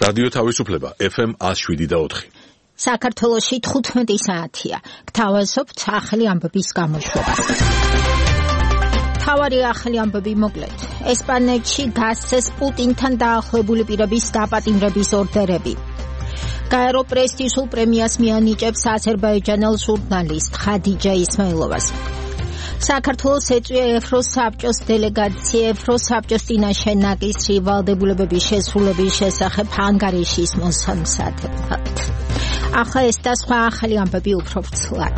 რადიო თავისუფლება FM 107.4. საქართველოში 15 საათია. გთავაზობთ ახალი ამბების გამოშვებას. თავარი ახალი ამბები მოკლედ. ესპანეთში გასცეს პუტინთან დაახლოებული პირების დაპატიმრების ორდერები. გაერო პრესტიჟულ პრემიას მიანიჭებს აზერბაიჯანელ ჟურნალისტ ხადიჯა ისმაილოვას. საქართველოს ეწვია ევროსაბჭოს დელეგაცია ევროსაბჭოს წინაშე ნაკისრი ვალდებულებების შესრულების შესახებ ანგარიშის მოსამზადებლად. ახლა ეს და სხვა ახალი ამბები უფრო ვრცლად.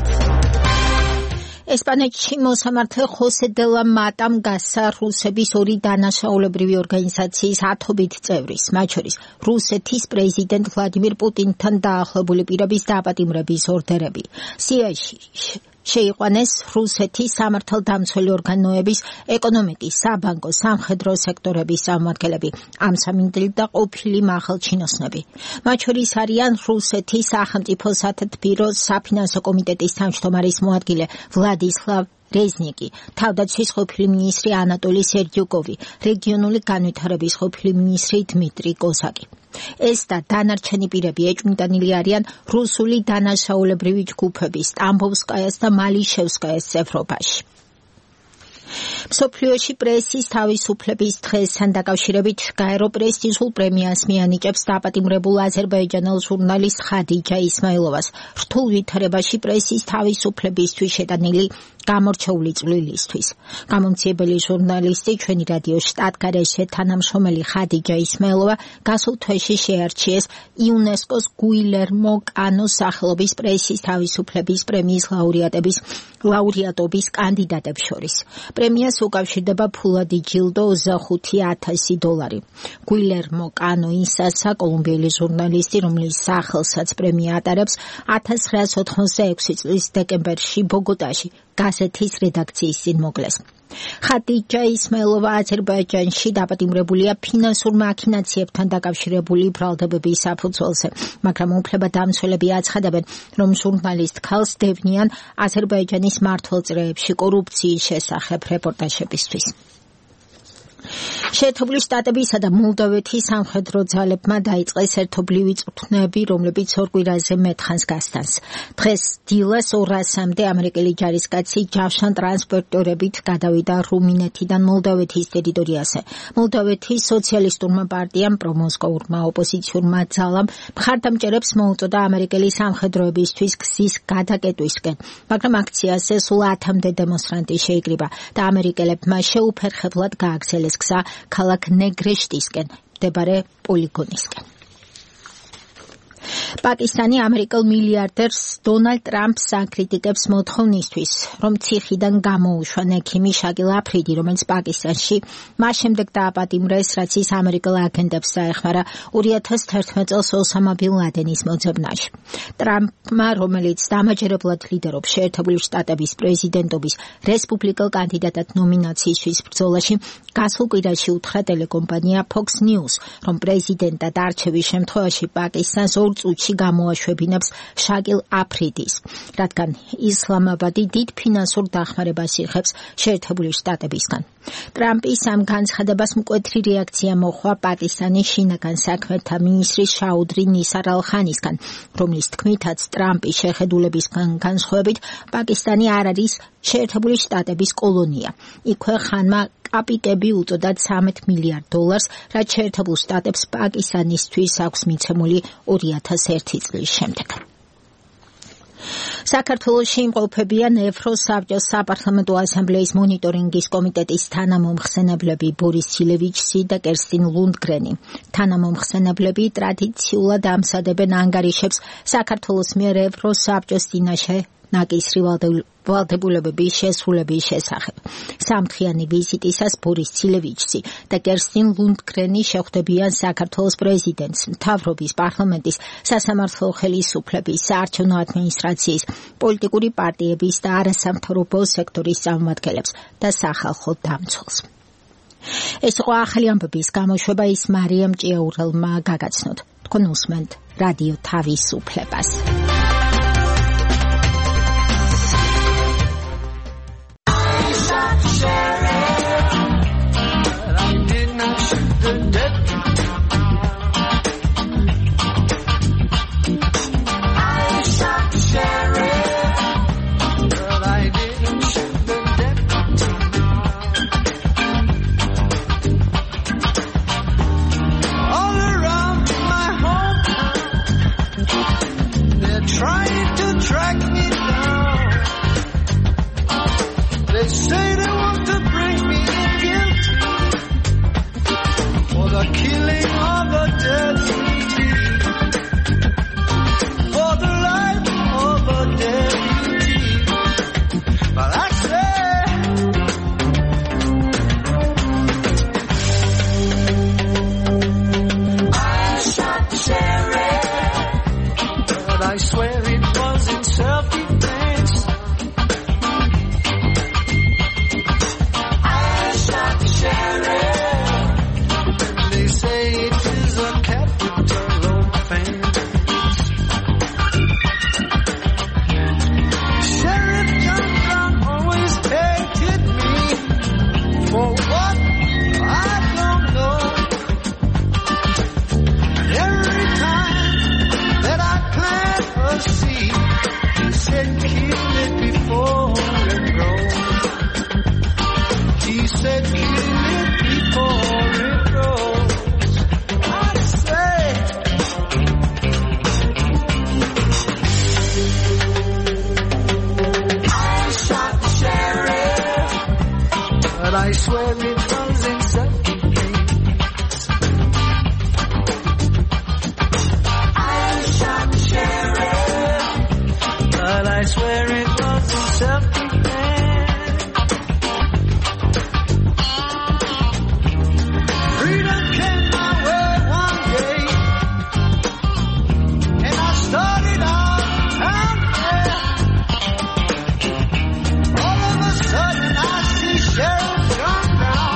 ესპანეთში მოსამართლე ხოსე დე ლა მატამ გასცა რუსების ორი დანაშაულებრივი ორგანიზაციის ათობით წევრის, მათ შორის რუსეთის პრეზიდენტ ვლადიმირ პუტინთან დაახლოებული პირების დაპატიმრების ორდერები. სიაში შეიყვანეს რუსეთის სამართალდამცველი ორგანოების, ეკონომიკის, საბანკო, სამხედრო სექტორების წარმომადგენლები, ამსამინდელი და ყოფილი მაღალჩინოსნები. მათ შორის არიან რუსეთის სახელმწიფო სათათბიროს საფინანსო კომიტეტის თავმჯდომარის მოადგილე ვლადისლავ რეზნიკი, თავდაცვის ყოფილი მინისტრი ანატოლი სერდიუკოვი, რეგიონული განვითარების ყოფილი მინისტრი დმიტრი კოსაკი. ეს და დანარჩენი პირები ეჭვმიტანილი არიან რუსული დანაშაულებრივი ჯგუფების სტამბოვსკაიას და მალიშევსკაიას წევრობაში. მსოფლიოში პრესის თავისუფლების დღესთან დაკავშირებით გაერო პრესტიჟულ პრემიას მიანიჭებს დაპატიმრებულ აზერბაიჯანელ ჟურნალისტ ხადიჯა ისმაილოვას რთულ ვითარებაში პრესის თავისუფლებისთვის შეტანილი გამორჩეული წვლილისთვის. გამომცემელი ჟურნალისტი ჩვენი რადიო შტატგარეშე თანამშრომელი ხადიჯა ისმაილოვა გასულ თვეში შეარჩიეს იუნესკოს გუილერმო კანოს სახელობის პრესის თავისუფლების პრემიის ლაურეატობის კანდიდატებს შორის. პრემიას უკავშირდება ფულადი ჯილდო $25,000. გუილერმო კანო ისასა კოლუმბიელი ჟურნალისტი, რომლის სახელსაც პრემია ატარებს 1986 წლის დეკემბერში ბოგოტაში გაზეთის რედაქციის წინ მოკლეს. ხადიჯა ისმაილოვა აზერბაიჯანში დაპატიმრებულია ფინანსურ მაქინაციებთან დაკავშირებული ბრალდებების საფუძველზე, მაგრამ უფლებადამცველები აცხადებენ, რომ ჟურნალისტ ქალს დევნიან აზერბაიჯანის მმართველ-წრეებში კორუფციის შესახებ რეპორტაჟებისთვის. შეერთებული შტატებისა და მოლდოვეთის სამხედრო ძალებმა დაიწყეს ერთობლივი წვრთნები, რომლებიც ორ კვირაზე მეთხანს გასტანს. დღეს დილას 200-მდე ამერიკელი ჯარისკაცი ჯავშან ტრანსპორტიორებით გადავიდა რუმინეთიდან მოლდოვეთის ტერიტორიაზე. მოლდოვეთის სოციალისტურმა პარტიამ, პრომოსკოურმა ოპოზიციურმა ძალამ მხარდამჭერებს მოუწოდა ამერიკელი სამხედროებისთვის გზის გადაკეტვისკენ, მაგრამ აქციაზე სულ 10-მდე დემონსტრანტი შეიკრიბა და ამერიკელებმა შეუფერხებლად გააგრძელეს გზა ქალაქ ნეგრეშტისკენ მდებარე პოლიგონისკენ. პაკისტანი ამერიკელ მილიარდერს დონალდ ტრამპს აკრიტიკებს მოთხოვნისთვის, რომ ციხიდან გამოუშვა ექიმი შაკილ აფრიდი, რომელიც პაკისტანში მას შემდეგ დააპატიმრეს, რაც ის ამერიკელ აგენტებს დაეხმარა 2011 წელს ოსამა ბინ ლადენის მოძებნაში. ტრამპმა, რომელიც დამაჯერებლად ლიდერობს შეერთებული შტატების პრეზიდენტობის რესპუბლიკელ კანდიდატად ნომინაციისთვის ბრძოლაში, გასულ კვირაში უთხრა ტელეკომპანია Fox News, რომ პრეზიდენტად არჩევის შემთხვევაში პაკისტანს 2 წუთში გამოაშვებინებს შაკილ აფრიდის, რადგან ისლამაბადი დიდ ფინანსურ დახმარებას იღებს შეერთებული შტატებისგან. ტრამპის ამ განცხადებას მკვეთრი რეაქცია მოჰყვა პაკისტანის შინაგან საქმეთა მინისტრის შაუდრი ნისარ ალ-ხანისგან, რომლის თქმითაც ტრამპის შეხედულებისგან განსხვავებით პაკისტანი არ არის შეერთებული შტატების კოლონია. იქვე ხანმა კაპიკები უწოდა $13 მილიარდ, რაც შეერთებულ შტატებს პაკისტანისთვის აქვს მიცემული 2001 წლის შემდეგ. საქართველოში იმყოფებიან ევროსაბჭოს საპარლამენტო ასამბლეის მონიტორინგის კომიტეტის თანამომხსენებლები ბორის ცილევიჩი და კერსტინ ლუნდგრენი. თანამომხსენებლები ტრადიციულად ამზადებენ ანგარიშებს საქართველოს მიერ ევროსაბჭოს წინაშე ნაკისრი ვალდებულებების შესრულების შესახებ. სამთვიანი ვიზიტისას ბორის ცილევიჩი და კერსტინ ლუნდგრენი შეხვდებიან საქართველოს პრეზიდენტს, მთავრობის, პარლამენტის, სასამართლო ხელისუფლების, საარჩევნო ადმინისტრაციის, პოლიტიკური პარტიების და არასამთავრობო სექტორის წარმომადგენლებს და სახალხო დამცველს. ეს იყო ახალი ამბების გამოშვება, ის მარიამ ჭიაურელმა გაგაცნოთ. თქვენ უსმენთ რადიო თავისუფლებას. the killing of a deputy, for the life of a deputy. But I say, I shot the sheriff, but I swear it was in self-defense. I shot the sheriff, they say it is a capital offense. Sheriff John Brown always hated me for what I don't know. And every time that I plant a seed, he said kill it before it grows. He said kill it before it grows. I say, I shot the sheriff, but I swear it was in self-defense. I shot the sheriff, but I swear it was in self-defense. Freedom came my way one day, and I started out down there. All of a sudden I see Sheriff John Brown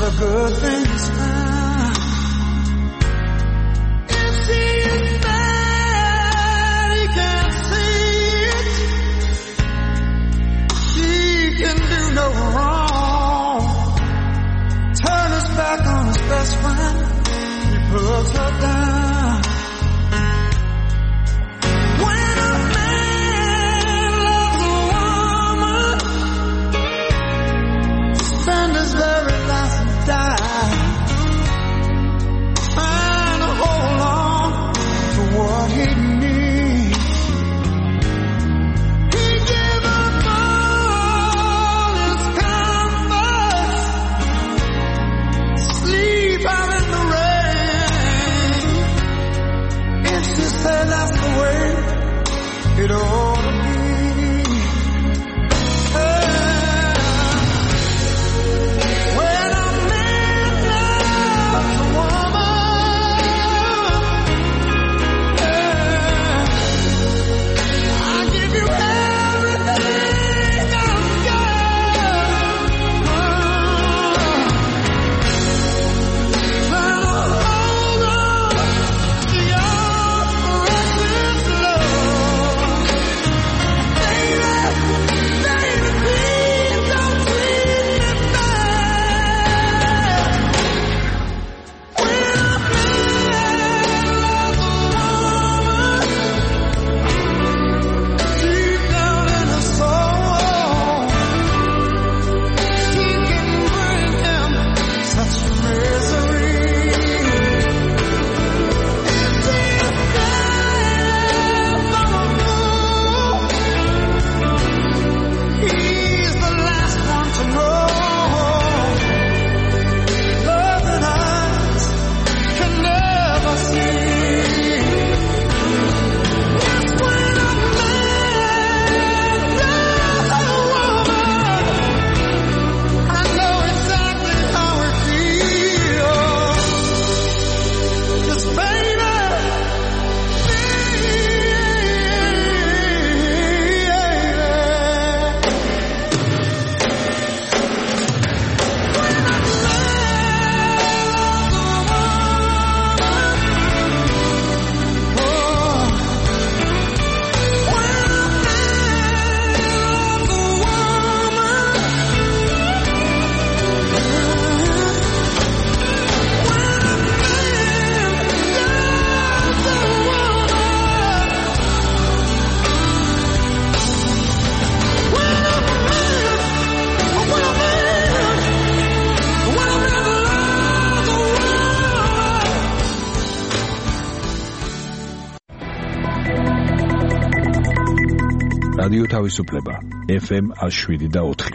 the good things now. If she is mad, he can't see it. She can do no wrong. Turn his back on his best friend. He puts her down. When a man loves a woman, spend his very last and die. And hold on to what he needs. He gave up all his comforts, sleep out in the rain. If she said that's the way it ought to be. When a man loves a woman, I give you everything I've got. Try to hold on to your precious love. Baby, please don't treat me bad. When a man loves a woman, deep down in his soul, he can bring him such misery. If he's there for a fool, he's the last one to know. Love that eyes can never see. Yes, when a man loves a woman, I know exactly how it feels. 'Cause baby, რადიო თავისუფლება FM 107.4.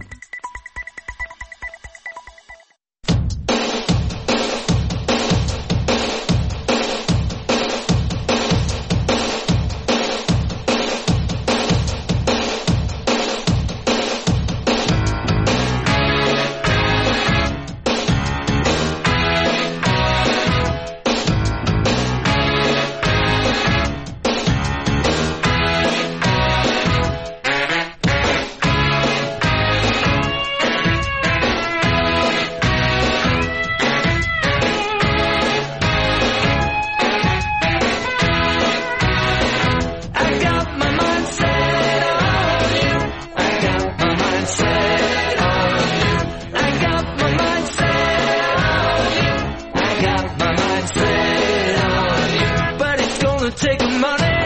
Take money,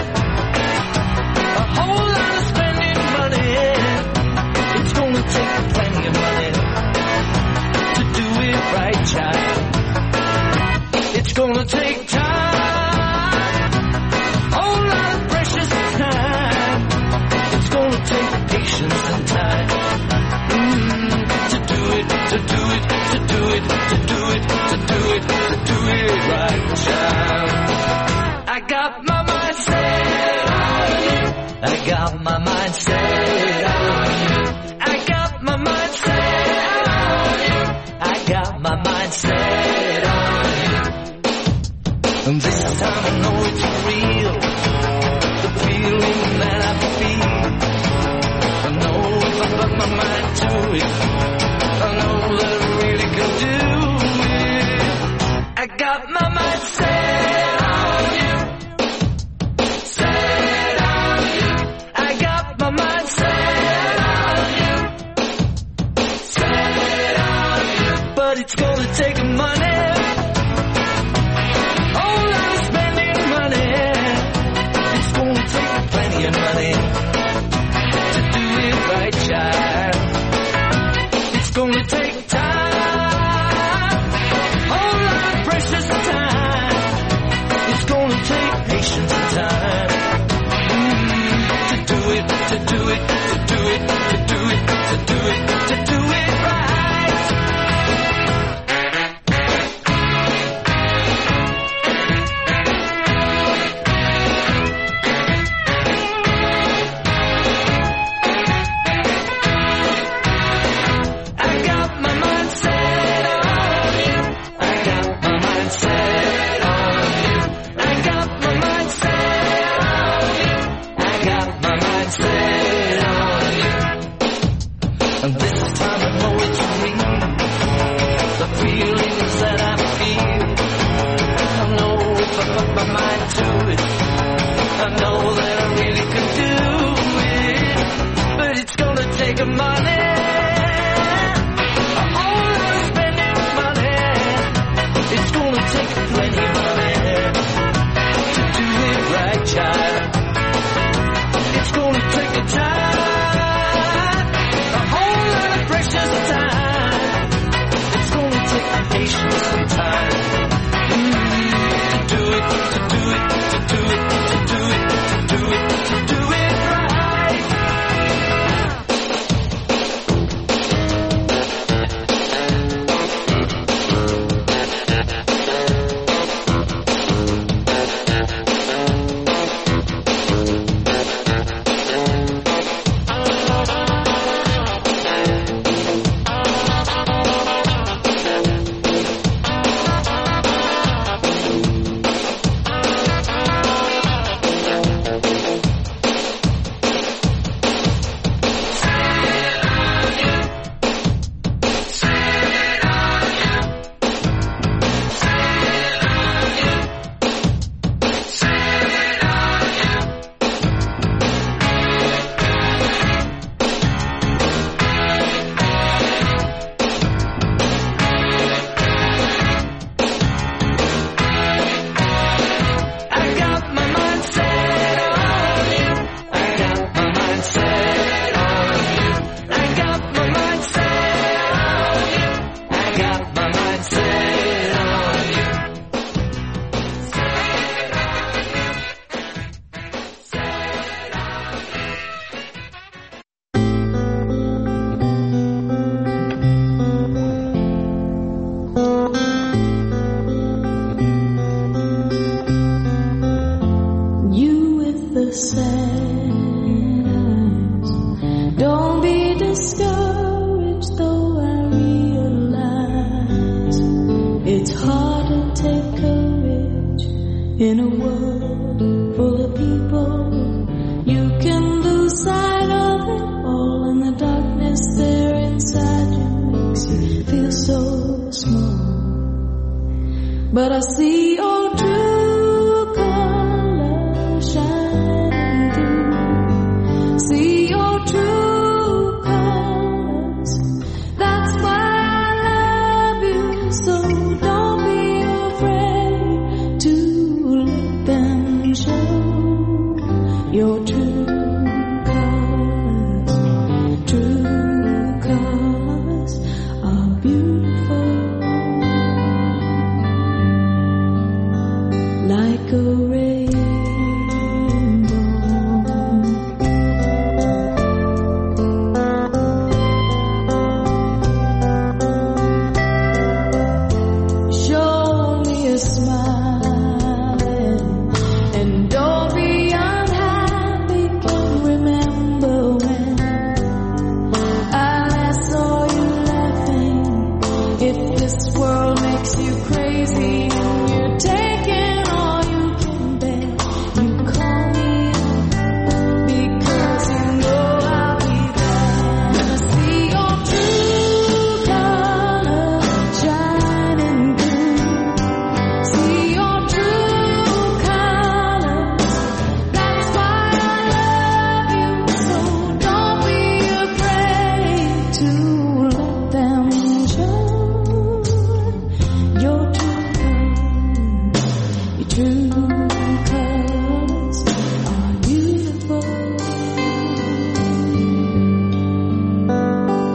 a whole lot of spending money. It's gonna take plenty of money to do it right, child. It's gonna take time, a whole lot of precious time. It's gonna take patience and time to do it, to do it, to do it, to do it, to do it, to do it right, child. I got my mind set on you. I got my mind set on you. I got my mind set on you. I got my mind set on you. And this time I know it's real. The feeling that I feel. I know if I put my mind to it, I know that I really can do it's gonna take money. Whole lot of spending money. It's gonna take plenty of money to do it right, child. It's gonna take time, whole lot of precious time. It's gonna take patience and time to do it, to do it, to do it, to do it, to do it, to do it right.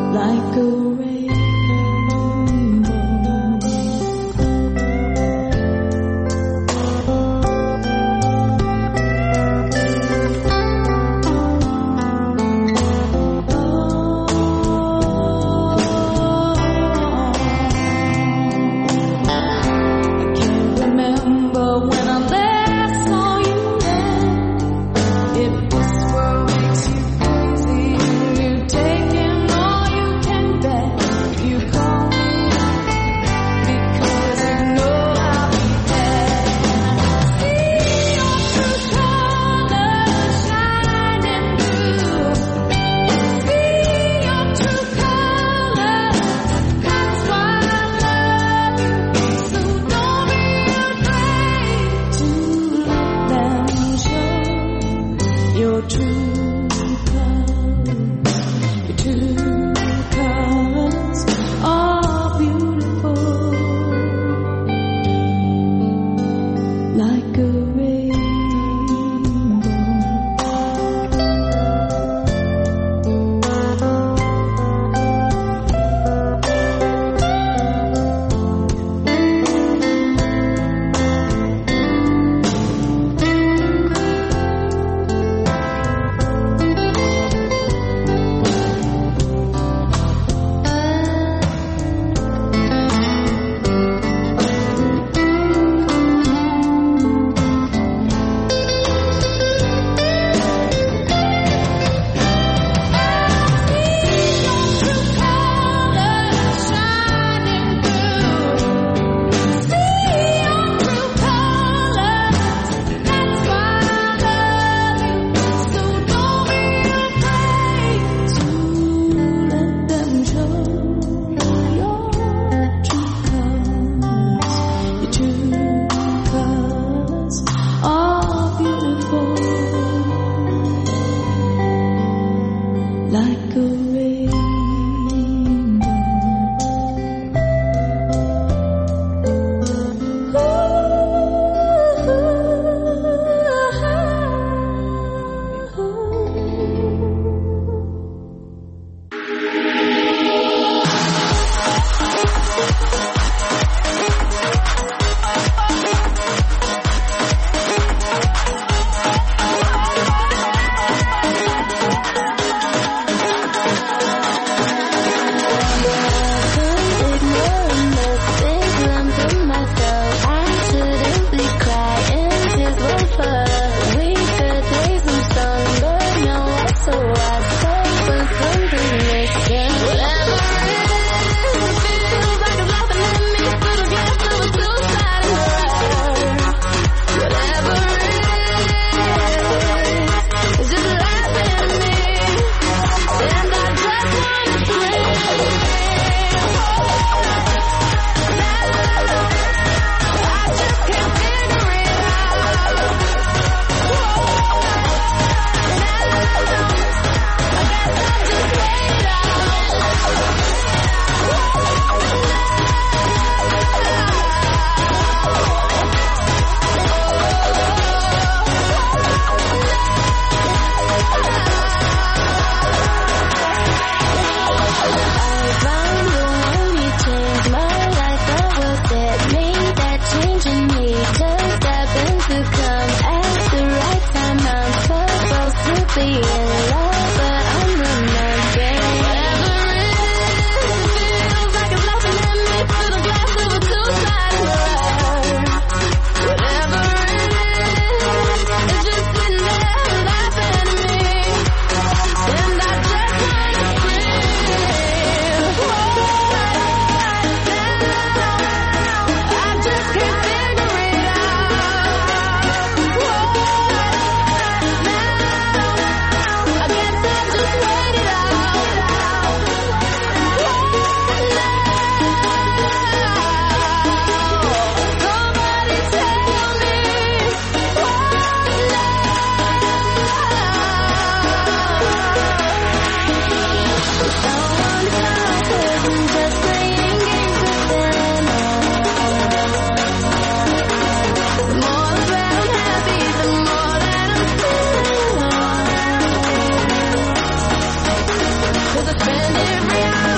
'Cause I spend every hour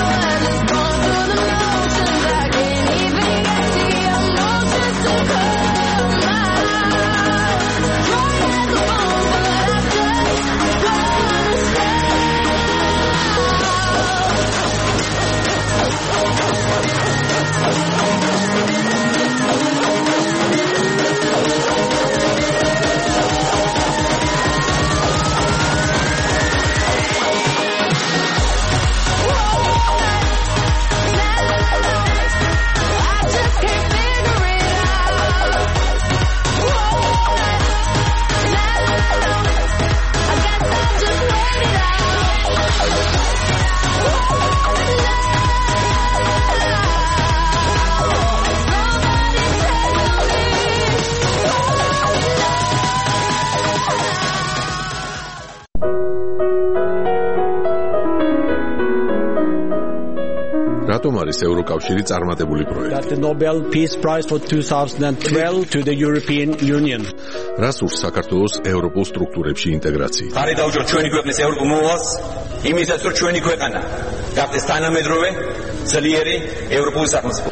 რატომ არის ევროკავშირი წარმატებული პროექტი? The Nobel Peace Prize for 2012 to the European Union. რას ურს საქართველოს ევროპულ სტრუქტურებში ინტეგრაცია? ხარი დაუჭროთ ჩვენი ქვეყნის ევროპულ მოვალს, იმისაც რომ ჩვენი ქვეყანა გახდეს თანამედროვე, ძლიერი ევროპული სახელმწიფო.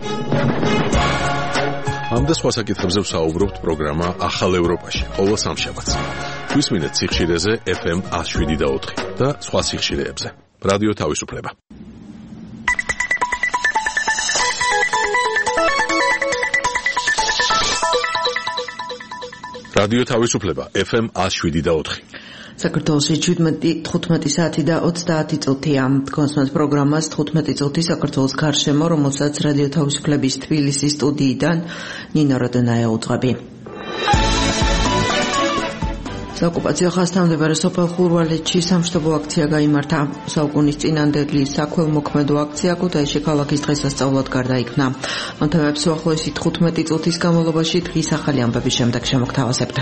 ამ და სხვა საკითხებზე ვსაუბრობთ პროგრამა ახალ ევროპაში, ყოველ სამშაბათს. გვისმინეთ სიხშირეზე FM 107.4 და სხვა სიხშირეებზე. რადიო თავისუფლება. რადიო თავისუფლება FM 107.4. საქართველოში 17-15 საათი და 30 წუთია. კონსმენს პროგრამას 15 წუთი საქართველოს გარშემო, რომელსაც რადიო თავისუფლების თბილისის სტუდიიდან ნინო როდონაია უძღვები. ოკუპაცია ხასიათდებარე სოფელ ხურვალეთში სამშობლო აქცია გაიმართა. საუკუნის წინანდელი საქველმოქმედო აქცია ქუთაისში ქალაქის დღესასწაულად გარდაიქმნა. ამ თემებს უახლოესი 15 წუთის განმავლობაში დღის ახალი ამბების შემდეგ შემოგთავაზებთ.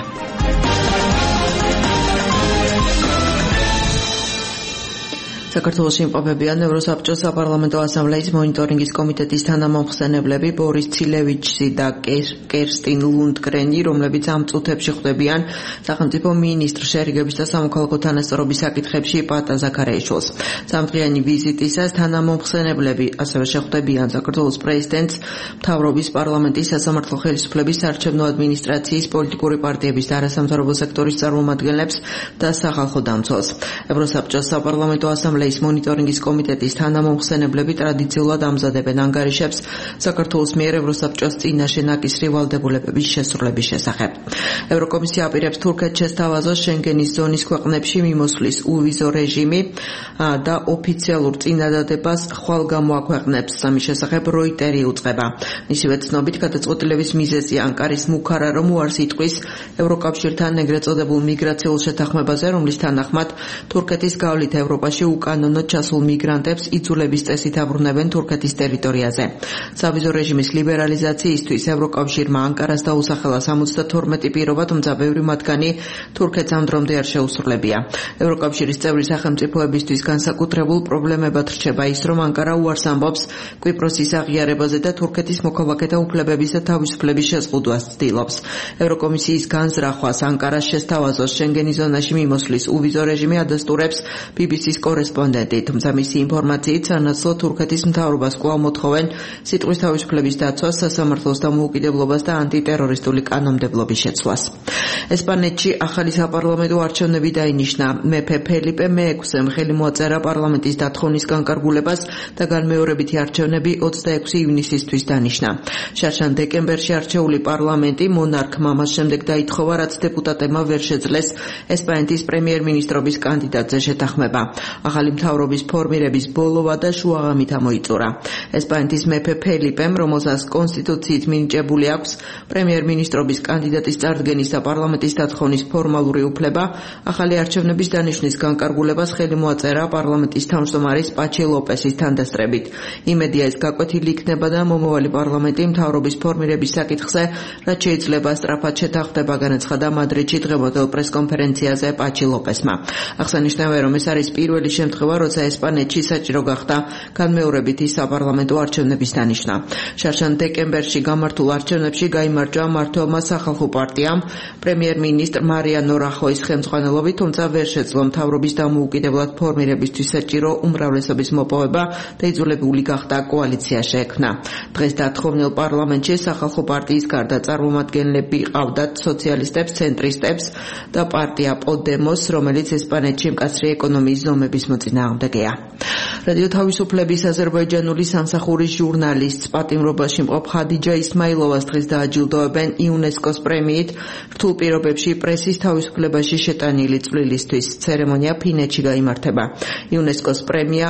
საქართველოში იმყოფებიან ევროსაბჭოს საპარლამენტო ასამბლეის მონიტორინგის კომიტეტის თანამომხსენებლები ბორის ცილევიჩი და კერსტინ ლუნდგრენი, რომლებიც ამ წუთებში ხვდებიან სახელმწიფო მინისტრ შერიგების და სამოქალაქო თანასწორობის საკითხებში პატა ზაქარიაშვილს. სამდღიანი ვიზიტისას თანამომხსენებლები ასევე შეხვდებიან საქართველოს პრეზიდენტს, მთავრობის, პარლამენტის, სასამართლო ხელისუფლების, საარჩევნო ადმინისტრაციის, პოლიტიკური პარტიების და არასამთავრობო სექტორის წარმომადგენლებს და სახალხო დამცველს. ევროსაბჭოს საპარლამენტო ასამბლეის მონიტორინგის კომიტეტის თანამომხსენებლები ტრადიციულად ამზადებენ ანგარიშებს საქართველოს მიერ ევროსაბჭოს წინაშე ნაკისრი ვალდებულებების შესრულების შესახებ. ევროკომისია აპირებს თურქეთს შესთავაზოს შენგენის ზონის ქვეყნებში მიმოსვლის უვიზო რეჟიმი და ოფიციალურ წინადადებას ხვალ გამოაქვეყნებს. ამის შესახებ როიტერი უწყება. მისივე ცნობით გადაწყვეტილების მიზეზი ანკარის მუქარა რომ უარს იტყვის ევროკავშირთან ეგრეთ წოდებულ მიგრაციულ შეთანხმებაზე, რომლის თანახმად თურქეთის გავლით ევროპაში უკანონოდ ჩასულ მიგრანტებს იძულების წესით აბრუნებენ თურქეთის ტერიტორიაზე. სავიზო რეჟიმის ლიბერალიზაციისთვის ევროკავშირმა ანკარას დაუსახელა 72 პირობა, თუმცა ბევრი მათგანი თურქეთს ამ დრომდე არ შეუსრულებია. ევროკავშირის წევრი სახელმწიფოებისთვის განსაკუთრებულ პრობლემებად რჩება ის, რომ ანკარა უარს ამბობს კვიპროსის აღიარებაზე და თურქეთის მოქალაქეთა უფლებების და თავისუფლების შეზღუდვას ცდილობს. ევროკომისიის განზრახვას ანკარას შესთავაზოს შენგენის ზონაში მიმოსვლის უვიზო რეჟიმი ადასტურებს BBC-ს კორესპონდენტი, თუმცა მისი ინფორმაციით სანაცვლოდ თურქეთის მთავრობას კვლავ მოთხოვენ სიტყვის თავისუფლების დაცვას, სასამართლოს დამოუკიდებლობას და ანტიტერორისტული კანონმდებლობის შეცვლას. ესპანეთში ახალი საპარლამენტო არჩევნები დაინიშნა. მეფე ფელიპე მე-6-ემ ხელი მოაწერა პარლამენტის დათხოვნის განკარგულებას და განმეორებითი არჩევნები 26 ივნისისთვის დანიშნა. შარშან დეკემბერში არჩეული პარლამენტი მონარქმა ამას შემდეგ დაითხოვა, რაც დეპუტატებმა ვერ შეძლეს ესპანეთის პრემიერ-მინისტრობის კანდიდატზე შეთანხმება. ახალი მთავრობის ფორმირების ბოლოვა და შუაღამით ამოიწურა. ესპანეთის მეფე ფელიპემ, რომელსაც კონსტიტუციით მინიჭებული აქვს პრემიერ-მინისტრობის კანდიდატის წარდგენის და პარლამენტის დათხოვნის ფორმალური უფლება, ახალი არჩევნების დანიშვნის განკარგულებას ხელი მოაწერა პარლამენტის თავმჯდომარის პაჩი ლოპესის თანდასწრებით. იმედია ეს გაკვეთილი იქნება და მომავალი პარლამენტი მთავრობის ფორმირების საკითხზე, რაც შეიძლება სწრაფად შეთანხმდება, განაცხადა მადრიდში დღევანდელ პრესკონფერენციაზე პაჩი ლოპესმა. აღსანიშნავია, რომ ეს არის პირველი შემთხვევა, როცა ესპანეთში საჭირო გახდა განმეორებითი საპარლამენტო არჩევნების დანიშნა. შარშან დეკემბერში გამართულ არჩევნებში გაიმარჯვა მმართველმა სახალხო პარტიამ პრემიერ-მინისტრ მარიანო რახოის ხელმძღვანელობით, თუმცა ვერ შეძლო მთავრობის დამოუკიდებლად ფორმირებისთვის საჭირო უმრავლესობის მოპოვება და იძულებული გახდა კოალიცია შეექმნა. დღეს დათხოვნილ პარლამენტში სახალხო პარტიის გარდა წარმომადგენლები ყავდათ სოციალისტებს, ცენტრისტებს და პარტია პოდემოს, რომელიც ესპანეთში მკაცრი ეკონომიის ზომების მოწინააღმდეგეა. რადიო თავისუფლების აზერბაიჯანული სამსახურის ჟურნალისტს პატიმრობაში მყოფ ხადიჯა ისმაილოვას დღეს დააჯილდოებენ იუნესკოს პრემიით რთულ პირობებში პრესის თავისუფლებაში შეტანილი წვლილისთვის. ცერემონია ფინეთში გაიმართება. იუნესკოს პრემია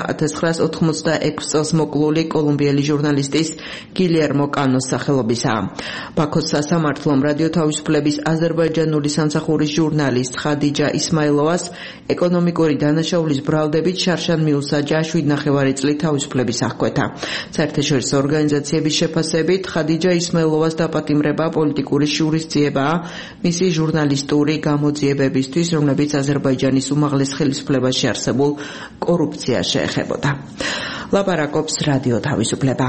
1986 წელს მოკლული კოლუმბიელი ჟურნალისტის გილერმო კანოს სახელობისაა. ბაქოს სასამართლომ რადიო თავისუფლების აზერბაიჯანული სამსახურის ჟურნალისტ ხადიჯა ისმაილოვას ეკონომიკური დანაშაულის ბრალდებით მიხედვით შარშან მიუსაჯა 7,5 წლით თავისუფლების აღკვეთა. საერთაშორისო ორგანიზაციების შეფასებით ხადიჯა ისმაილოვას დაპატიმრება პოლიტიკური შურისძიებაა მისი ჟურნალისტური გამოძიებებისთვის, რომლებიც აზერბაიჯანის უმაღლეს ხელისუფლებაში არსებულ კორუფციას შეეხებოდა. ლაპარაკობს რადიო თავისუფლება.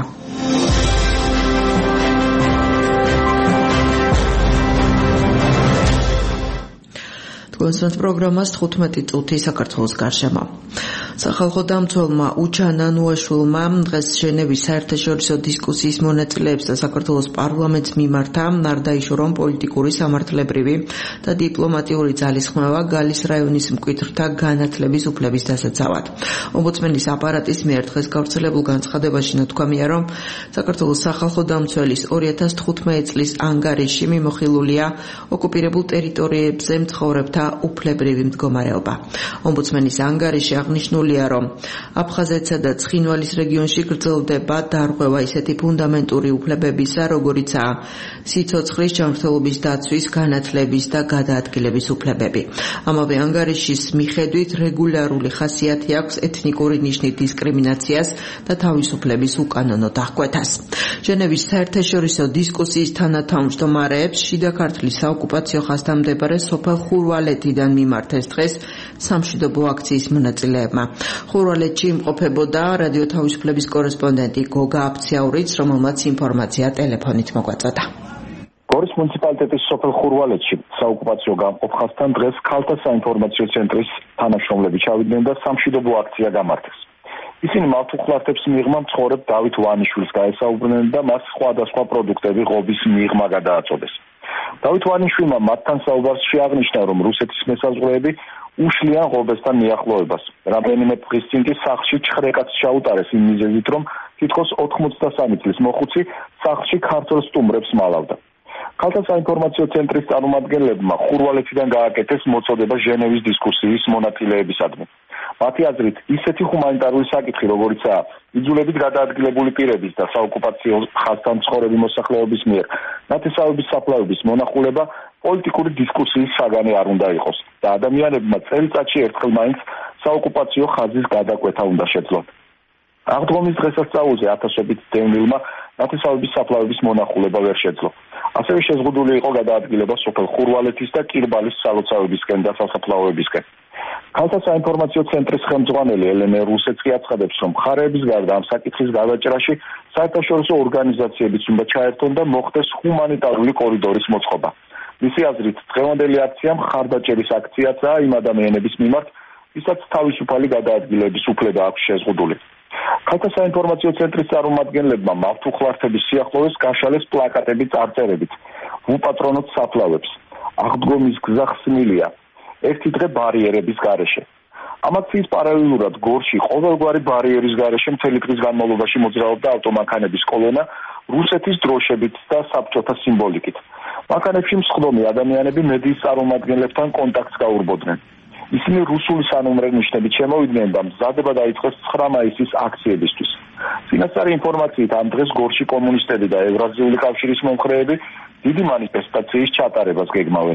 კონსერტ პროგრამას 15 წუთი საქართველოს გარშემო. სახალხო დამცველმა უჩანა ნუაშვილმა დღეს ჟენევის საერთაშორისო დისკუსიის მონაწილეებს და საქართველოს პარლამენტს მიმართა ნარდაიშორონ პოლიტიკური სამართლებრივი და დიპლომატიური ძალისხმევა გალის რაიონის მკვიდრთა განათლების უფლების დასაცავად. ომბუდსმენის აპარატის მიერ დღეს გავრცელებულ განცხადებაში ნათქვამია, რომ საქართველოს სახალხო დამცველის 2015 წლის ანგარიში მიმოხილულია ოკუპირებულ ტერიტორიებზე მცხოვრებთა უფლებრივი მდგომარეობა. ომბუდსმენის ანგარიში აღნიშნულია, რომ აფხაზეთსა და ცხინვალის რეგიონში გრძელდება დარღვევა ისეთი ფუნდამენტური უფლებებისა, როგორიცაა სიცოცხლის ჯანმრთელობის დაცვის, განათლების და გადაადგილების უფლებები. ამავე ანგარიშის მიხედვით რეგულარული ხასიათი აქვს ეთნიკური ნიშნით დისკრიმინაციას და თავისუფლების უკანონო დახკვეთას. ჟენევის საერთაშორისო დისკუსიის თანათავმჯდომარეებს შიდა ქართლის საოკუპაციო ხაზთან მდებარე სოფელ ხურვალეთიდან მიმართეს დღეს სამშვიდობო აქციის მონაწილეებმა. ხურვალეთში იმყოფებოდა რადიო თავისუფლების კორესპონდენტი გოგა აფციაურიც, რომელმაც ინფორმაცია ტელეფონით მოგვაწოდა. გორის მუნიციპალიტეტის სოფელ ხურვალეთში საოკუპაციო გამყოფ ხაზთან დღეს ქალთა საინფორმაციო ცენტრის თანამშრომლები ჩავიდნენ და სამშვიდობო აქცია გამართეს. ისინი მართუხლართებს მიღმა მცხოვრებ დავით ვანიშვილს გაესაუბრნენ და მას სხვადასხვა პროდუქტები ღობის მიღმა გადააწოდეს. დავით ვანიშვილმა მათთან საუბარში შეაღნიშნა, რომ რუსეთის მესაზღვრეები უშლიან ღობესთან მიახლოებას. რამდენიმე დღის წინ კი სახლში ჩხრეკაც ჩაუტარეს იმ მიზეზით, რომ თითქოს 83 წლის მოხუცი სახლში ქართველ სტუმრებს მალავდა. ქალთა საინფორმაციო ცენტრის წარმომადგენლებმა ხურვალეთიდან გააკეთეს მოწოდება ჟენევის დისკუსიის მონაწილეებისადმი. მათი აზრით, ისეთი ჰუმანიტარული საკითხი, როგორიცაა იძულებით გადაადგილებული პირების და საოკუპაციო ხაზთან მცხოვრები მოსახლეობის მიერ ნათესავების საფლავების მონახულება პოლიტიკური დისკუსიის საგანი არ უნდა იყოს და ადამიანებმა წელიწადში ერთხელ მაინც საოკუპაციო ხაზის გადაკვეთა უნდა შეძლონ. აღდგომის დღესასწაულზე ათასობით დევნილმა ნათესავების საფლავების მონახულება ვერ შეძლო. ასევე შეზღუდული იყო გადაადგილება სოფელ ხურვალეთის და კირბალის სალოცავებისკენ და სასაფლაოებისკენ. ქალთა საინფორმაციო ცენტრის ხელმძღვანელი ელენე რუსეც კი აცხადებს, რომ მხარეების გარდა ამ საკითხის გადაჭრაში საერთაშორისო ორგანიზაციებიც უნდა ჩაერთონ და მოხდეს ჰუმანიტარული კორიდორის მოწყობა. მისი აზრით, დღევანდელი აქცია მხარდაჭერის აქციაცაა იმ ადამიანების მიმართ, ვისაც თავისუფალი გადაადგილების უფლება აქვს შეზღუდული. ქალთა საინფორმაციო ცენტრის წარმომადგენლებმა მართუხლართების სიახლოვეს გაშალეს პლაკატები წარწერებით ვუპატრონოთ საფლავებს. აღდგომის გზა ხსნილია ერთი დღე ბარიერების გარეშე. ამ აქციის პარალელურად გორში ყოველგვარი ბარიერის გარეშე მთელი დღის განმავლობაში მოძრაობდა ავტომანქანების კოლონა რუსეთის დროშებით და საბჭოთა სიმბოლიკით. მანქანებში მსხდომი ადამიანები მედიის წარმომადგენლებთან კონტაქტს გაურბოდნენ. ისინი რუსული სანომრე ნიშნებით შემოვიდნენ და მზადება დაიწყეს 9 მაისის აქციებისთვის. წინასწარი ინფორმაციით ამ დღეს გორში კომუნისტები და ევრაზიული კავშირის მომხრეები დიდი მანიფესტაციის ჩატარებას გეგმავენ.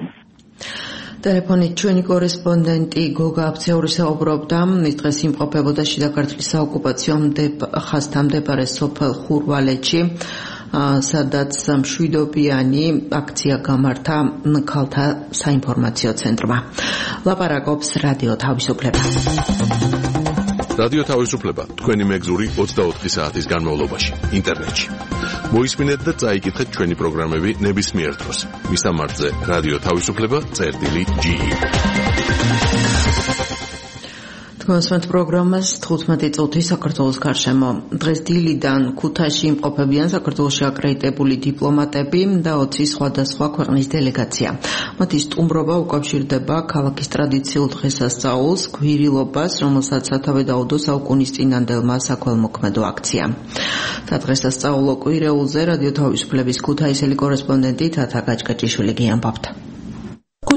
ტელეფონით ჩვენი კორესპონდენტი გოგა აფციაური საუბრობდა, ის დღეს იმყოფებოდა შიდა ქართლის საოკუპაციო ხაზთან მდებარე სოფელ ხურვალეთში, სადაც მშვიდობიანი აქცია გამართა ქალთა საინფორმაციო ცენტრმა. ლაპარაკობს რადიო თავისუფლება. რადიო თავისუფლება თქვენი მეგზური 24 საათის განმავლობაში ინტერნეტში. მოისმინეთ და წაიკითხეთ ჩვენი პროგრამები ნებისმიერ დროს. მისამართზე რადიო თავისუფლება.ge. კონსერტ პროგრამას 15 წუთი საქართველოს გარშემო. დღეს დილიდან ქუთაისში იმყოფებიან საქართველოში აკრედიტებული დიპლომატები და 20 სხვადასხვა ქვეყნის დელეგაცია. მათი სტუმრობა უკავშირდება ქალაქის ტრადიციულ დღესასწაულს, გვირილობას, რომელსაც სათავე დაუდო საუკუნის წინანდელმა საქველმოქმედო აქციამ. და დღესასწაულო კვირეულზე რადიო თავისუფლების ქუთაისელი კორესპონდენტი თათა გაჭკაჭიშვილი გიამბობთ.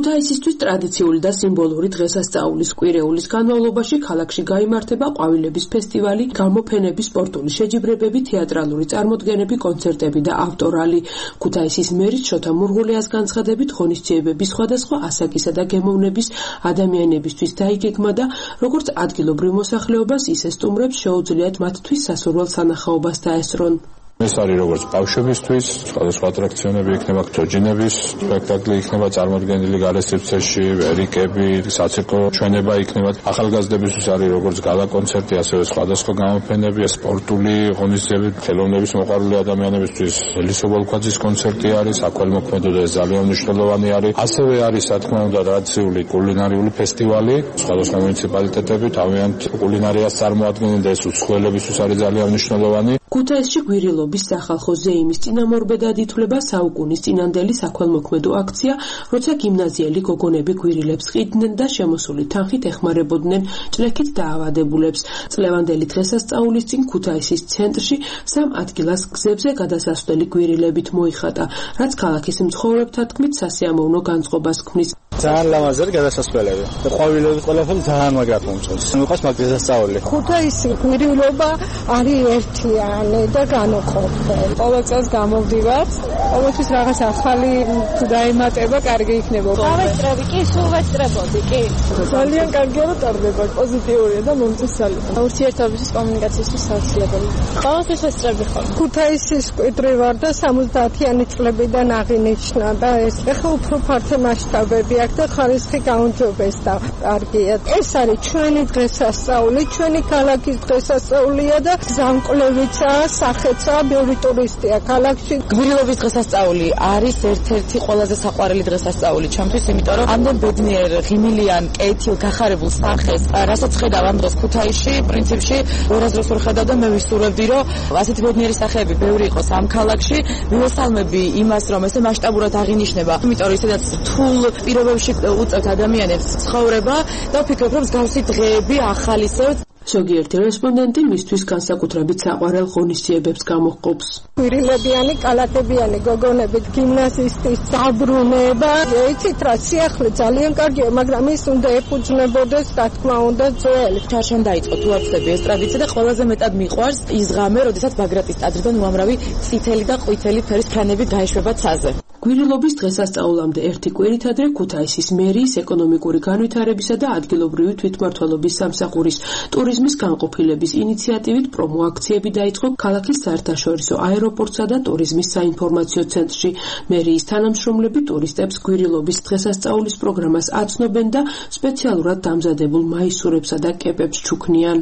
ქუთაისისთვის ტრადიციული და სიმბოლური დღესასწაულის კვირეულის განმავლობაში ქალაქში გაიმართება ყვავილების ფესტივალი, გამოფენები, სპორტული შეჯიბრებები, თეატრალური წარმოდგენები, კონცერტები და ავტორალი. ქუთაისის მერის შოთა მურღულიას განცხადებით, ღონისძიებები სხვადასხვა ასაკისა და გემოვნების ადამიანებისთვის დაიგეგმა და როგორც ადგილობრივ მოსახლეობას, ისე სტუმრებს შეუძლიათ მათთვის სასურველ სანახაობას დაესწრონ. ეს არის როგორც ბავშვებისთვის, სხვადასხვა ატრაქციონები იქნება, ჯოჯინების სპექტაკლი იქნება წარმოდგენილი გარე სივრცეში, რიკები, საცირკო ჩვენება იქნება. ახალგაზრდებისთვის არის როგორც გალა კონცერტი, ასევე სხვადასხვა გამოფენები, სპორტული ღონისძიებები, ხელოვნების მოყვარული ადამიანებისთვის ელისო ბოლქვაძის კონცერტი არის, საქველმოქმედო და ძალიან მნიშვნელოვანი არის. ასევე არის, რა თქმა უნდა, ტრადიციული კულინარიული ფესტივალი, სხვადასხვა მუნიციპალიტეტები თავიანთ კულინარიას წარმოადგენენ და ეს უცხოელებისთვის არის ძალიან მნიშვნელოვანი. ქუთაისში გვირილობის სახალხო ზეიმის წინამორბედად ითვლება საუკუნის წინანდელი საქველმოქმედო აქცია, როცა გიმნაზიელი გოგონები გვირილებს ყიდნენ და შემოსული თანხით ეხმარებოდნენ ჭლექით დაავადებულებს. წლევანდელი დღესასწაულის წინ ქუთაისის ცენტრში 3 ადგილას გზებზე გადასასვლელი გვირილებით მოიხატა, რაც ქალაქის მცხოვრებთა თქმით სასიამოვნო განწყობას ქმნის. ძალიან ლამაზად გადასასვლელები და ყვავილების ყველაფერი ძალიან მაგრად მომწონს. მიყვარს მაგ დღესასწაული. ქუთაისი გვირილობა არის ერთიანი და განუყოფელი. ყოველ წელს გამოვდივართ. ყოველთვის რაღაც ახალი თუ დაემატება, კარგი იქნება. გავესწრები კი, სულ ვესწრებოდი კი. ძალიან კარგია რომ ტარდება, პოზიტიურია და მომწესალია. ურთიერთობის კომუნიკაციისთვის საოცრებელი. ყოველთვის ვესწრები ხოლმე. ქუთაისის კვიტრი ვარ და 70-იანი წლებიდან აღინიშნა და ეს ეხლა უფრო ფართო მასშტაბები აქვს და ხარისხი გაუმჯობესდა. კარგია. ეს არის ჩვენი დღესასწაული, ჩვენი ქალაქის დღესასწაულია და გზამკვლევიცაა, სახეცაა, ბევრი ტურისტია ქალაქში. გვირილობის დღესასწაული არის ერთ-ერთი ყველაზე საყვარელი დღესასწაული ჩემთვის, იმიტომ რომ ამდენ ბედნიერ, ღიმილიან, კეთილ, გახარებულ სახეს, რასაც ხედავ ამ დროს ქუთაისში, პრინციპში ორაზროს ვერ ხედავ და მე ვისურვებდი, რომ ასეთი ბედნიერი სახეები ბევრი იყოს ამ ქალაქში. მივესალმები იმას, რომ ესე მასშტაბურად აღინიშნება, იმიტომ რომ ისედაც რთულ პირობებში უწევთ ადამიანებს ცხოვრება და ვფიქრობ, რომ მსგავსი დღეები ახალისებს. ზოგიერთი რესპონდენტი მისთვის განსაკუთრებით საყვარელ ღონისძიებებს გამოჰყოფს. გვირილებიანი, კალათებიანი გოგონები, გიმნაზისტის დაბრუნება, იცით რა, სიახლე ძალიან კარგია, მაგრამ ის უნდა ეფუძნებოდეს, რა თქმა უნდა, ძველი. ჩარჩენ დაიწყო თუ არ ვწდები ეს ტრადიცია და ყველაზე მეტად მიყვარს ის ღამე, როდესაც ბაგრატის ტაძრიდან უამრავი წითელი და ყვითელი ფერის ფრანები გაეშვება ცაზე. გვირილობის დღესასწაულამდე ერთი კვირით ადრე ქუთაისის მერიის ეკონომიკური განვითარებისა და ადგილობრივი თვითმმართველობის სამსახურის ტურიზმის განყოფილების ინიციატივით პრომოაქციები დაიწყო ქალაქის საერთაშორისო აეროპორტსა და ტურიზმის საინფორმაციო ცენტრში. მერიის თანამშრომლები ტურისტებს გვირილობის დღესასწაულის პროგრამას აცნობენ და სპეციალურად დამზადებულ მაისურებსა და კეპებს ჩუქნიან.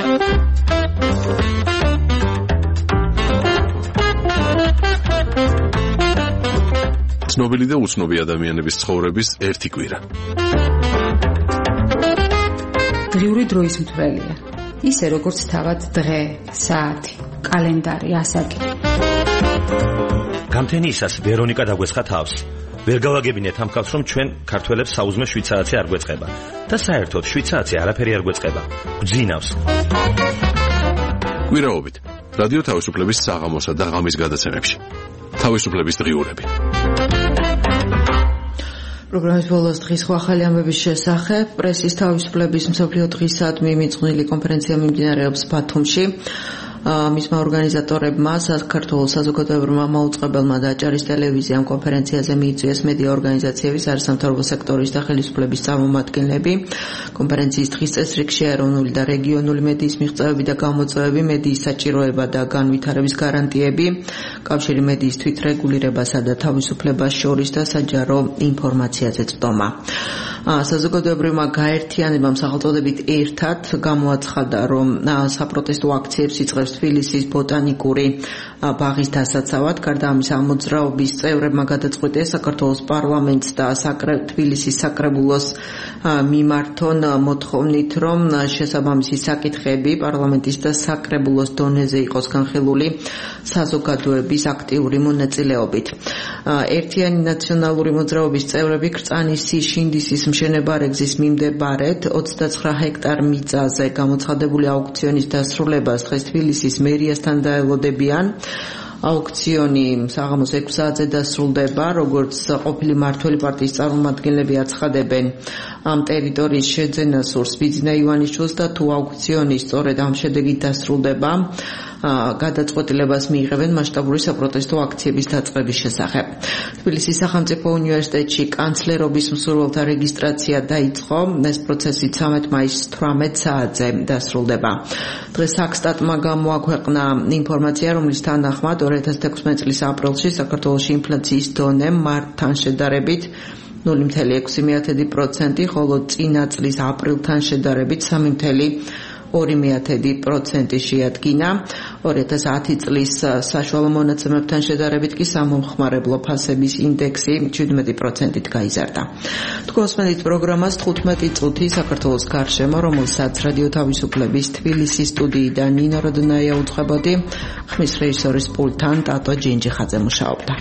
ცნობილი და უცნობი ადამიანების ცხოვრების ერთი კვირა. დღიური დროის მთვრელია. ისე როგორც თავად დღე, საათი, კალენდარი, ასაკი. გამთენიისას ვერონიკა დაგვესხა თავს. ვერ გავაგებინეთ ამ ხალხს, რომ ჩვენ ქართველებს საუზმე შვიცარაცი არ გვეწყება და საერთოდ შვიცარაცი არაფერი არ გვეწყება. გვძინავს. კვირაობით რადიო თავისუფლების საღამოსა და ღამის გადაცემებში. თავისუფლების დღიურები. პროგრამის ბოლოს დღის ახალი ამბების შესახებ პრესის თავისუფლების მსოფლიო დღისადმი მიძღვნილი კონფერენცია მიმდინარეობს ბათუმში. მისმა ორგანიზატორებმა საქართველოს საზოგადოებრივმა მაუწყებელმა და აჭარის ტელევიზიამ კონფერენციაზე მიიწვიეს მედია ორგანიზაციების, არასამთავრობო სექტორის და ხელისუფლების წარმომადგენლები. კონფერენციის დღის წესრიგში ეროვნული და რეგიონული მედიის მიღწევები და გამოწვევები, მედიის საჭიროება და განვითარების გარანტიები, კავშირი მედიის თვითრეგულირებასა და თავისუფლებას შორის და საჯარო ინფორმაციაზე წვდომა. საზოგადოებრივმა გაერთიანებამ სახელწოდებით ერთად გამოაცხადა, რომ საპროტესტო აქციებს იწყებს თბილისის ბოტანიკური ბაღის დასაცავად. გარდა ამისა, მოძრაობის წევრებმა გადაწყვიტეს საქართველოს პარლამენტს და თბილისის საკრებულოს მიმართონ მოთხოვნით, რომ შესაბამისი საკითხები პარლამენტის და საკრებულოს დონეზე იყოს განხილული საზოგადოების აქტიური მონაწილეობით. ერთიანი ნაციონალური მოძრაობის წევრები კრწანისის შინდისის მშენებარეგზის მიმდებარედ 29 ჰექტარ მიწაზე გამოცხადებული აუქციონის დასრულებას დღეს თბილისის მერიასთან დაელოდებიან. აუქციონი საღამოს 6 საათზე დასრულდება, როგორც ყოფილი მმართველი პარტიის წარმომადგენლები აცხადებენ. ამ ტერიტორიის შეძენას სურს ბიძინა ივანიშვილს და თუ აუქციონი სწორედ ამ შედეგით დასრულდება, გადაწყვეტილებას მიიღებენ მასშტაბური საპროტესტო აქციების დაწყების შესახებ. თბილისის სახელმწიფო უნივერსიტეტში კანცლერობის მსურველთა რეგისტრაცია დაიწყო. ეს პროცესი 13 მაისის 18 საათზე დასრულდება. დღეს საქსტატმა გამოაქვეყნა ინფორმაცია, რომლის თანახმად 2016 წლის aprilში საქართველოში ინფლაციის დონე მარტთან შედარებით 0.6%, ხოლო წინა წლის აპრილთან შედარებით 3.2% შეადგინა. 2010 წლის საშუალო მონაცემებთან შედარებით კი სამომხმარებლო ფასების ინდექსი 17%-ით გაიზარდა. თქვენს პროგრამას 15 წუთი საქართველოს გარშემო, რომელსაც რადიო თავისუფლების თბილისის სტუდიიდან ნინო როდნაია უძღვებოდი, ხმის რეჟისორის პულტთან ტატო ჯინჯიხაძე მუშაობდა.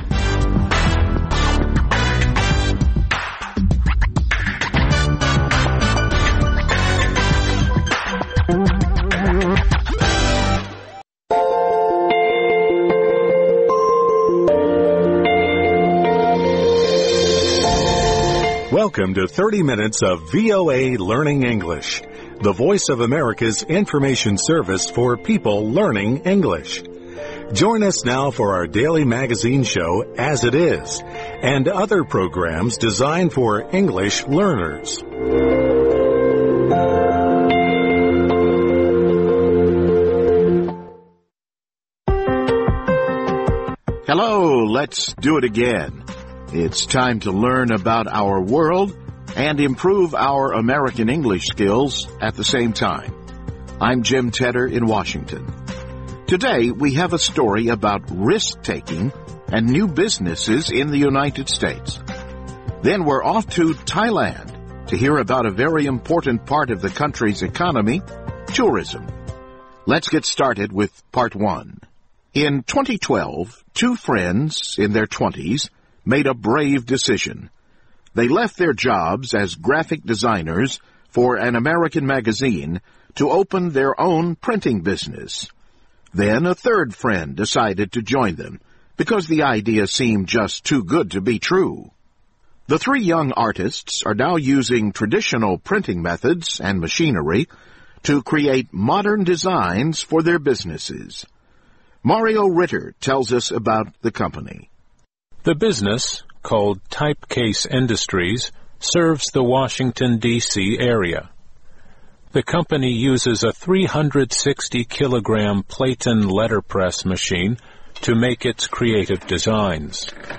Welcome to 30 minutes of VOA Learning English, the Voice of America's information service for people learning English. Join us now for our daily magazine show, As It Is, and other programs designed for English learners. Hello, let's do it again. It's time to learn about our world and improve our American English skills at the same time. I'm Jim Tedder in Washington. Today we have a story about risk-taking and new businesses in the United States. Then we're off to Thailand to hear about a very important part of the country's economy, tourism. Let's get started with part 1. In 2012, two friends in their 20s made a brave decision. They left their jobs as graphic designers for an American magazine to open their own printing business. Then a third friend decided to join them because the idea seemed just too good to be true. The three young artists are now using traditional printing methods and machinery to create modern designs for their businesses. Mario Ritter tells us about the company. The business, called Typecase Industries, serves the Washington, D.C. area. The company uses a 360-kilogram Platen letterpress machine to make its creative designs.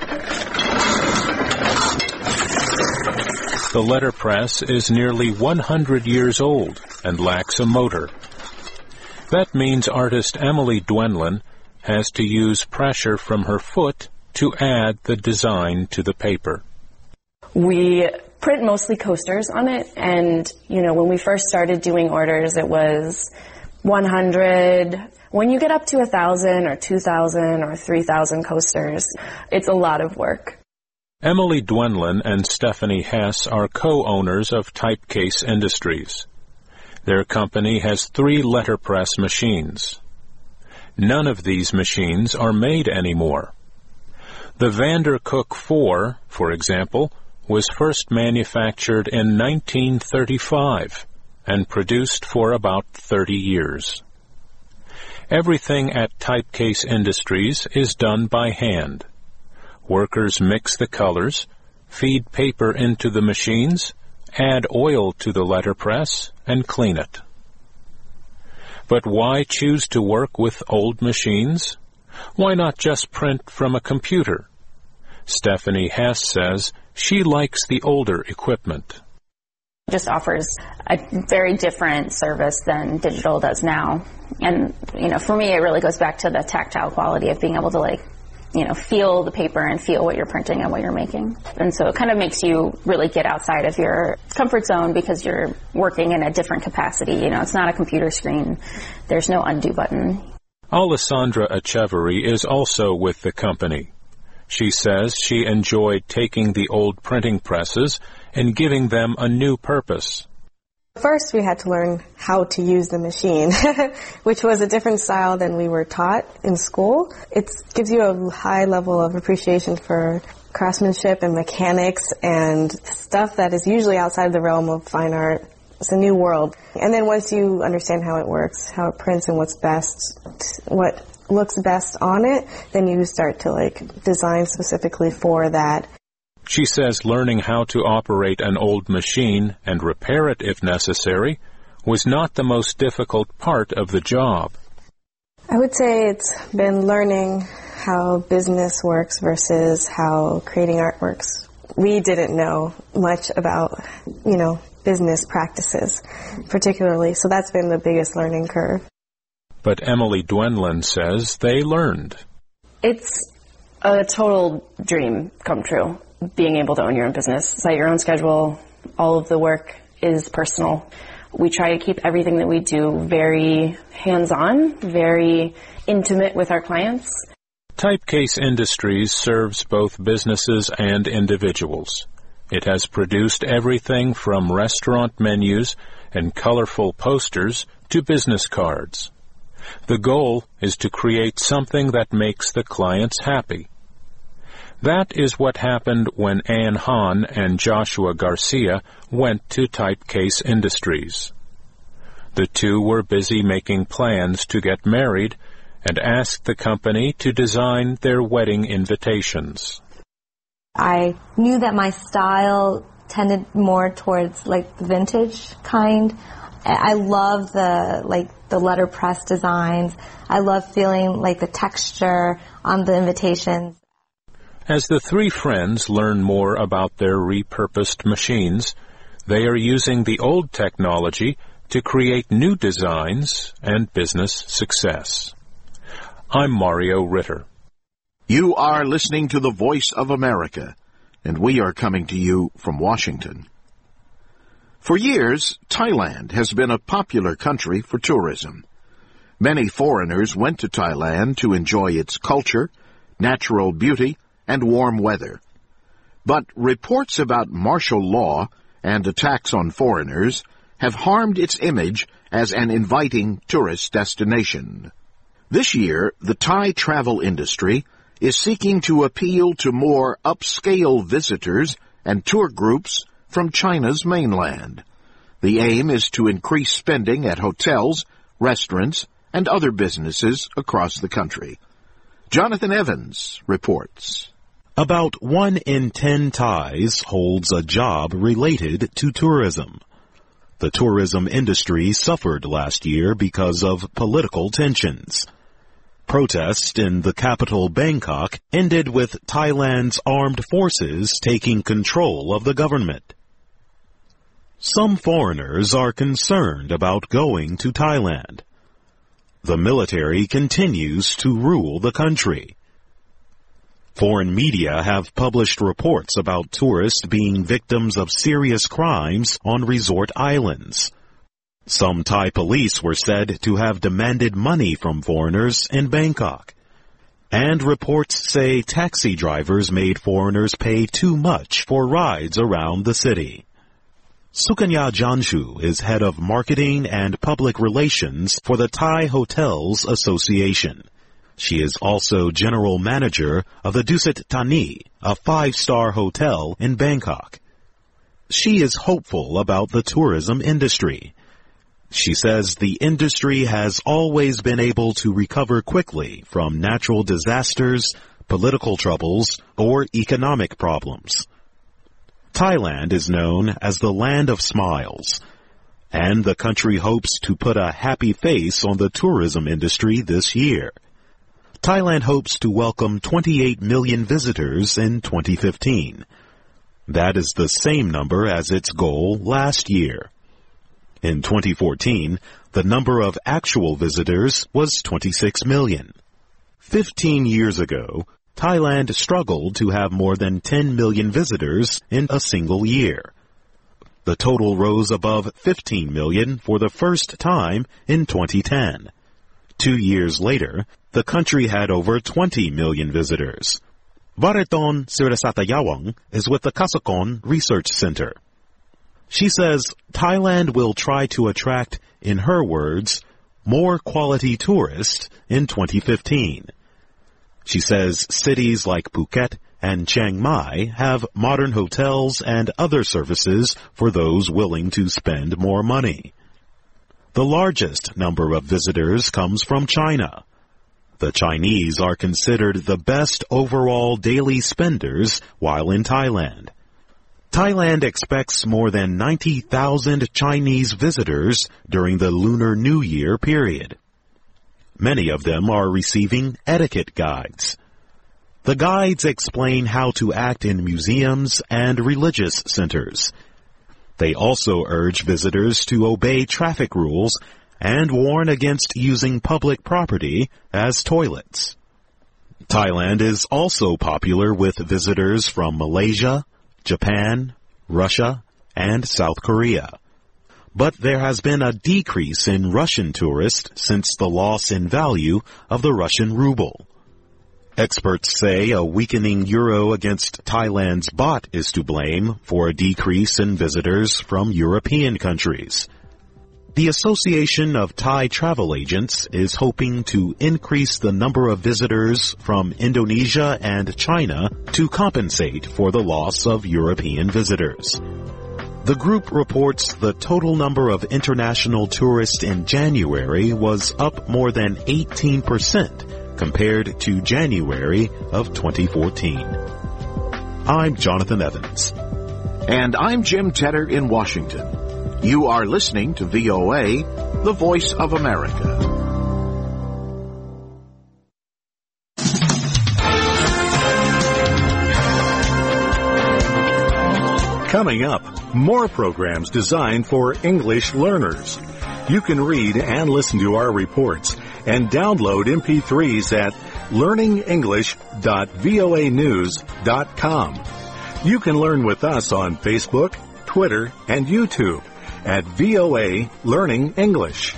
The letterpress is nearly 100 years old and lacks a motor. That means artist Emily Dwenlin has to use pressure from her foot to add the design to the paper. We print mostly coasters on it, and, when we first started doing orders, it was 100. When you get up to 1,000 or 2,000 or 3,000 coasters, it's a lot of work. Emily Dwenlin and Stephanie Hess are co-owners of Typecase Industries. Their company has 3 letterpress machines. None of these machines are made anymore. The Vandercook 4, for example, was first manufactured in 1935 and produced for about 30 years. Everything at Typecase Industries is done by hand. Workers mix the colors, feed paper into the machines, add oil to the letterpress, and clean it. But why choose to work with old machines? Why not just print from a computer? Stephanie Hess says she likes the older equipment. It just offers a very different service than digital does now. And, for me, it really goes back to the tactile quality of being able to, feel the paper and feel what you're printing and what you're making. And so it kind of makes you really get outside of your comfort zone because you're working in a different capacity. It's not a computer screen. There's no undo button. Alessandra Echeverry is also with the company. She says she enjoyed taking the old printing presses and giving them a new purpose. First, we had to learn how to use the machine, which was a different style than we were taught in school. It gives you a high level of appreciation for craftsmanship and mechanics and stuff that is usually outside the realm of fine art. It's a new world. And then once you understand how it works, how it prints and what's best, what looks best on it, then you start to design specifically for that. She says learning how to operate an old machine and repair it if necessary was not the most difficult part of the job. I would say it's been learning how business works versus how creating art works. We didn't know much about, business practices particularly, so that's been the biggest learning curve. But Emily Dwenlin says they learned. It's a total dream come true, being able to own your own business, set your own schedule. All of the work is personal. We try to keep everything that we do very hands-on, very intimate with our clients. Typecase Industries serves both businesses and individuals. It has produced everything from restaurant menus and colorful posters to business cards. The goal is to create something that makes the clients happy. That is what happened when Anne Hahn and Joshua Garcia went to Typecase Industries. The two were busy making plans to get married and asked the company to design their wedding invitations. I knew that my style tended more towards the vintage kind. I love the letterpress designs. I love feeling the texture on the invitations. As the three friends learn more about their repurposed machines, they are using the old technology to create new designs and business success. I'm Mario Ritter. You are listening to the Voice of America, and we are coming to you from Washington. For years, Thailand has been a popular country for tourism. Many foreigners went to Thailand to enjoy its culture, natural beauty, and warm weather. But reports about martial law and attacks on foreigners have harmed its image as an inviting tourist destination. This year, the Thai travel industry is seeking to appeal to more upscale visitors and tour groups from China's mainland. The aim is to increase spending at hotels, restaurants, and other businesses across the country. Jonathan Evans reports. About 1 in 10 Thais holds a job related to tourism. The tourism industry suffered last year because of political tensions. Protests in the capital Bangkok ended with Thailand's armed forces taking control of the government. Some foreigners are concerned about going to Thailand. The military continues to rule the country. Foreign media have published reports about tourists being victims of serious crimes on resort islands. Some Thai police were said to have demanded money from foreigners in Bangkok. And reports say taxi drivers made foreigners pay too much for rides around the city. Sukanya Janshu is head of marketing and public relations for the Thai Hotels Association. She is also general manager of the Dusit Thani, a 5-star hotel in Bangkok. She is hopeful about the tourism industry. She says the industry has always been able to recover quickly from natural disasters, political troubles, or economic problems. Thailand is known as the land of smiles, and the country hopes to put a happy face on the tourism industry this year. Thailand hopes to welcome 28 million visitors in 2015. That is the same number as its goal last year. In 2014, the number of actual visitors was 26 million. 15 years ago, Thailand struggled to have more than 10 million visitors in a single year. The total rose above 15 million for the first time in 2010. 2 years later, the country had over 20 million visitors. Vareton Sirisatayawang is with the Kasokon Research Center. She says Thailand will try to attract, in her words, more quality tourists in 2015. She says cities like Phuket and Chiang Mai have modern hotels and other services for those willing to spend more money. The largest number of visitors comes from China. The Chinese are considered the best overall daily spenders while in Thailand. Thailand expects more than 90,000 Chinese visitors during the Lunar New Year period. Many of them are receiving etiquette guides. The guides explain how to act in museums and religious centers. They also urge visitors to obey traffic rules and warn against using public property as toilets. Thailand is also popular with visitors from Malaysia, Japan, Russia, and South Korea. But there has been a decrease in Russian tourists since the loss in value of the Russian ruble. Experts say a weakening euro against Thailand's baht is to blame for a decrease in visitors from European countries. The Association of Thai Travel Agents is hoping to increase the number of visitors from Indonesia and China to compensate for the loss of European visitors. The group reports the total number of international tourists in January was up more than 18% compared to January of 2014. I'm Jonathan Evans. And I'm Jim Tedder in Washington. You are listening to VOA, the Voice of America. Coming up, more programs designed for English learners. You can read and listen to our reports and download MP3s at learningenglish.voanews.com. You can learn with us on Facebook, Twitter, and YouTube at VOA Learning English.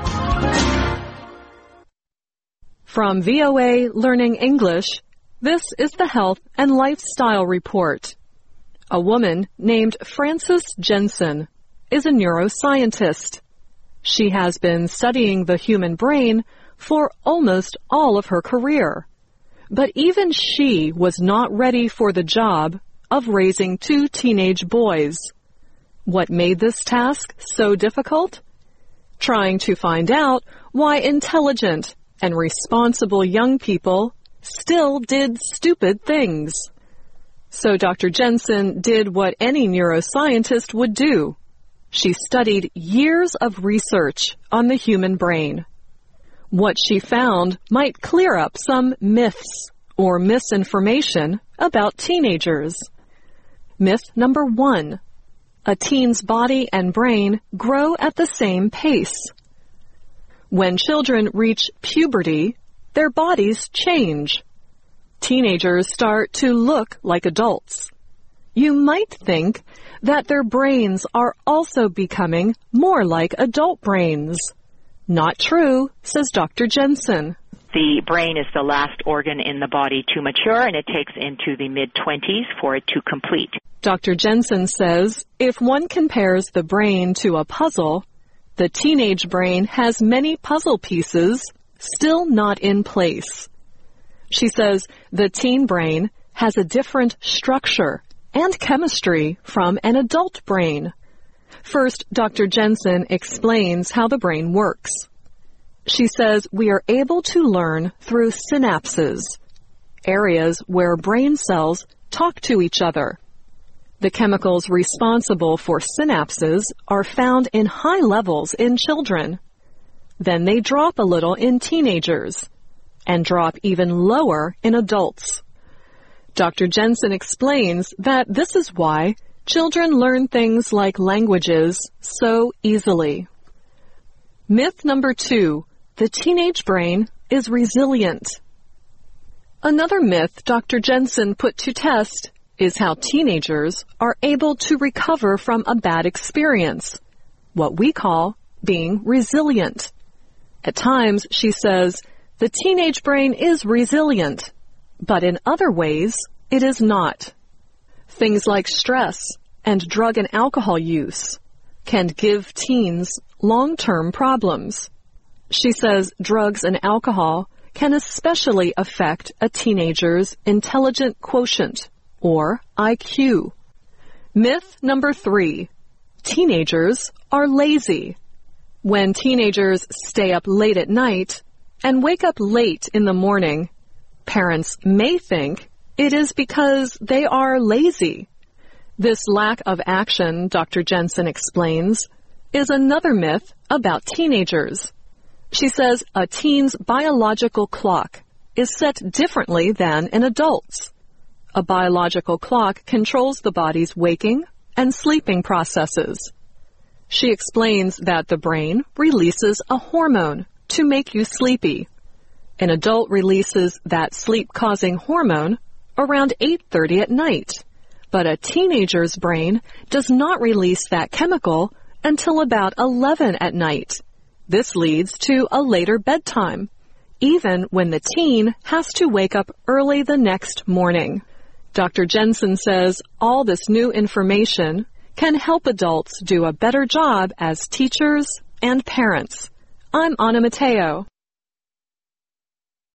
From VOA Learning English, this is the Health and Lifestyle Report. A woman named Frances Jensen is a neuroscientist. She has been studying the human brain for almost all of her career. But even she was not ready for the job of raising 2 teenage boys. What made this task so difficult? Trying to find out why intelligent and responsible young people still did stupid things. So Dr. Jensen did what any neuroscientist would do. She studied years of research on the human brain. What she found might clear up some myths or misinformation about teenagers. Myth number 1. A teen's body and brain grow at the same pace. When children reach puberty, their bodies change. Teenagers start to look like adults. You might think that their brains are also becoming more like adult brains. Not true, says Dr. Jensen. The brain is the last organ in the body to mature, and it takes into the mid-20s for it to complete. Dr. Jensen says if one compares the brain to a puzzle, the teenage brain has many puzzle pieces still not in place. She says the teen brain has a different structure and chemistry from an adult brain. First, Dr. Jensen explains how the brain works. She says we are able to learn through synapses, areas where brain cells talk to each other. The chemicals responsible for synapses are found in high levels in children. Then they drop a little in teenagers and drop even lower in adults. Dr. Jensen explains that this is why children learn things like languages so easily. Myth number 2, the teenage brain is resilient. Another myth Dr. Jensen put to test is how teenagers are able to recover from a bad experience, what we call being resilient. At times, she says, the teenage brain is resilient, but in other ways, it is not. Things like stress, and drug and alcohol use can give teens long-term problems. She says drugs and alcohol can especially affect a teenager's intelligent quotient, or IQ. Myth number 3. Teenagers are lazy. When teenagers stay up late at night and wake up late in the morning, parents may think it is because they are lazy. This lack of action, Dr. Jensen explains, is another myth about teenagers. She says a teen's biological clock is set differently than in adults. A biological clock controls the body's waking and sleeping processes. She explains that the brain releases a hormone to make you sleepy. An adult releases that sleep-causing hormone around 8:30 at night, but a teenager's brain does not release that chemical until about 11 at night. This leads to a later bedtime, even when the teen has to wake up early the next morning. Dr. Jensen says all this new information can help adults do a better job as teachers and parents. I'm Anna Mateo.